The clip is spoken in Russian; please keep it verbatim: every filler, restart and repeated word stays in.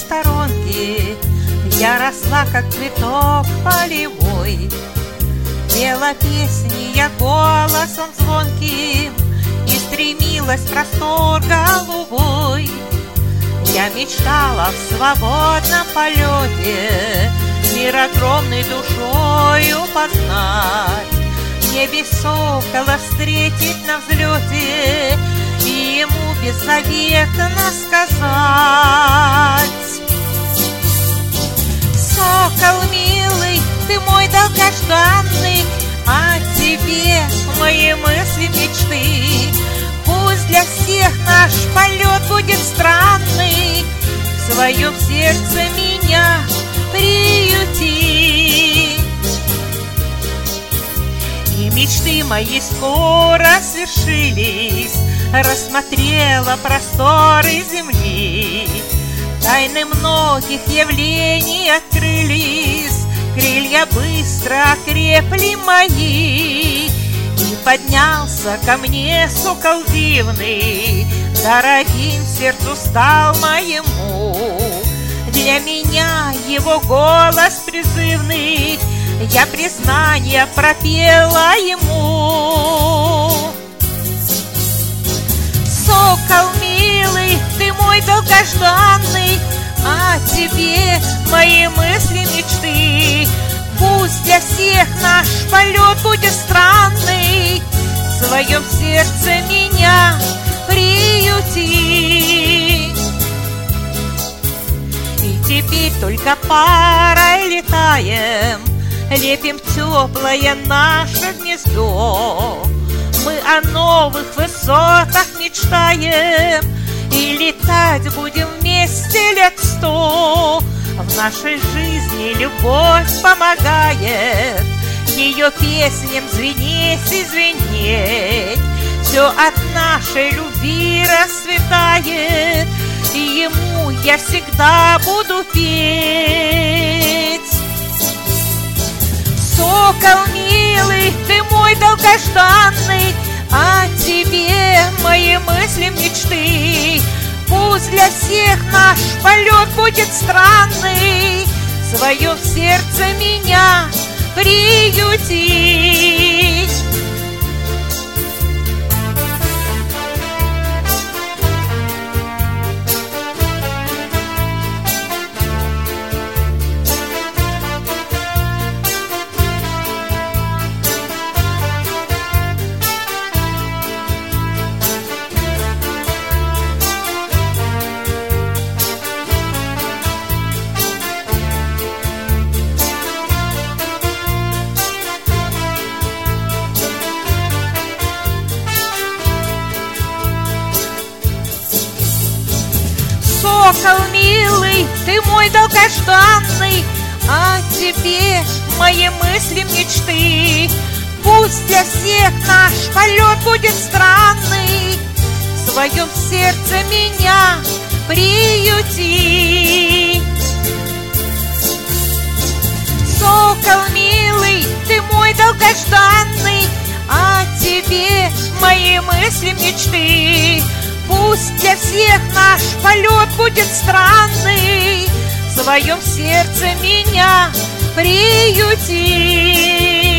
сторонке я росла, как цветок полевой. Пела песни я голосом звонким и стремилась в простор голубой. Я мечтала в свободном полете мир огромный душою познать, в небе сокола встретить на взлете и ему беззаветно сказать: сокол милый, ты мой долгожданный, о тебе мои мысли, мечты. Пусть для всех наш полет будет странный, в своем сердце меня приюти. И мечты мои скоро свершились, рассмотрела просторы земли. Тайны многих явлений открылись, крылья быстро окрепли мои. И поднялся ко мне сокол дивный, дорогим сердцу стал моему. Для меня его голос призывный, я признание пропела ему. Сокол милый, ты мой долгожданный, о тебе мои мысли, мечты. Пусть для всех наш полет будет странный, в своем сердце меня приюти. И теперь только парой летаем, лепим теплое наше гнездо. Мы о новых высотах мечтаем и летать будем вместе лет сто. В нашей жизни любовь помогает ее песням звенеть и звенеть. Все от нашей любви расцветает, и ему я всегда буду петь. Сокол милый, ты мой долгожданный, о тебе мои мысли, мечты. Пусть для всех наш полет будет странный, в своем сердце меня приютить. Сокол милый, ты мой долгожданный, о тебе мои мысли, мечты. Пусть для всех наш полет будет странный, в своем сердце меня приюти. Сокол милый, ты мой долгожданный, о тебе мои мысли, мечты. Пусть для всех наш полет будет странный, в своем сердце меня приюти.